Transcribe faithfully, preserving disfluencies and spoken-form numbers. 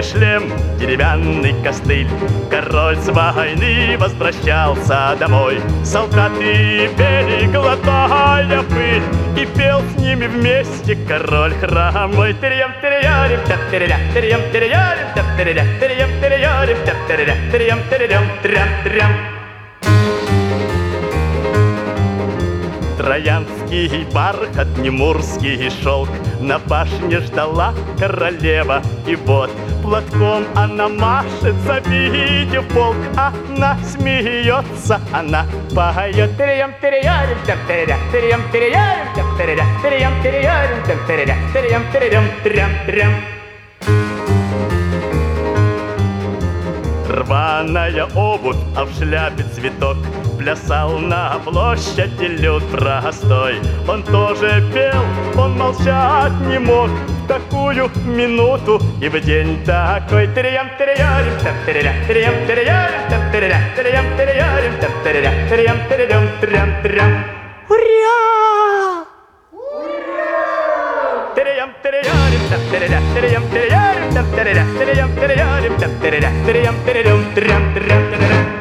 шлем, деревянный костыль. Король с войны возвращался домой. Солдаты пели, глотая пыль, и пел с ними вместе король хромой. Терьям, терьярим, тяп-теря, терьям, терьярим, тяп-теря, терьям, терьярим, тяп-теря, терьям, терьям, трям, трям. Троянский бархат, немурский шелк, на башне ждала королева. И вот платком она машет, завидев полк. Она смеется, она поет. Терьям, терьярим, тяп-теря, терьям, терьярим, тяп-теря, терьям, терьярим, тяп-теря, терьям, терьям, трям, трям. Рваная обувь, а в шляпе цветок, плясал на площади люд простой. Он тоже пел, он молчать не мог в такую минуту и в день такой. Терьям, терьярим, тяп-теря, терьям, терьярим, тяп-теря, терьям, терьярим, тяп-теря, терьям, терьям, трям, трям. Ура! Терьям, терьярим, тяп-теря, терьям, терьярим, тяп-теря, терьям, терьярим, тяп-теря, терьям, терьям, трям, трям, трям.